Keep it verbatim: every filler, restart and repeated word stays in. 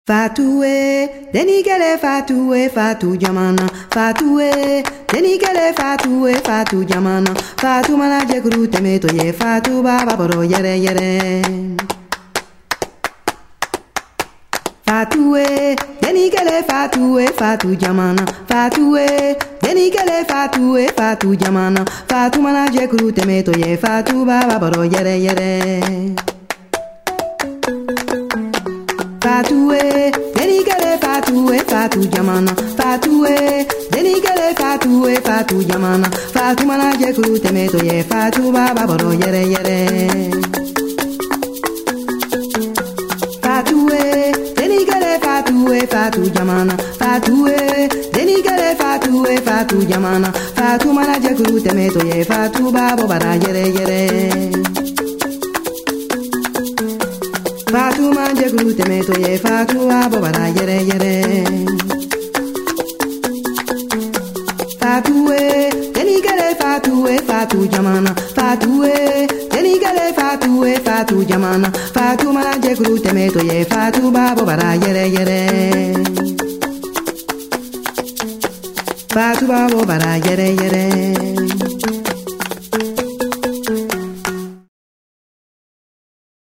Fatoué, denigele fatoué, fatou jamana. Fatoué, denigele fatoué, fatou jamana. Fatou mana jekru temeto ye, fatou baba boro yere yere. Fatoué, denigele fatoué, fatou jamana. Fatoué, denigele fatoué, fatou jamana. Fatou mana jekru temeto ye, fatou baba boro yere yere. Fatoué, denigele fatoué, fatou jamana. Fatoué, denigele fatoué, fatou jamana. Fatou mana jekru temeto ye, fatou baba boro yere yere. Fatoué, denigele fatoué, fatou jamana. Fatoué, denigele fatoué, fatou jamana. Fatou mana jekru temeto ye, fatou baba bara yere yere. Fatou manje gru temeto ye, fatou abo bara yere yere. Fatoué, denigele fatoué, fatou jamana. Fatoué, denigele fatoué, fatou jamana. Fatou manje gru temeto ye, fatou babo bara yere yere. Fatou babo bara yere yere.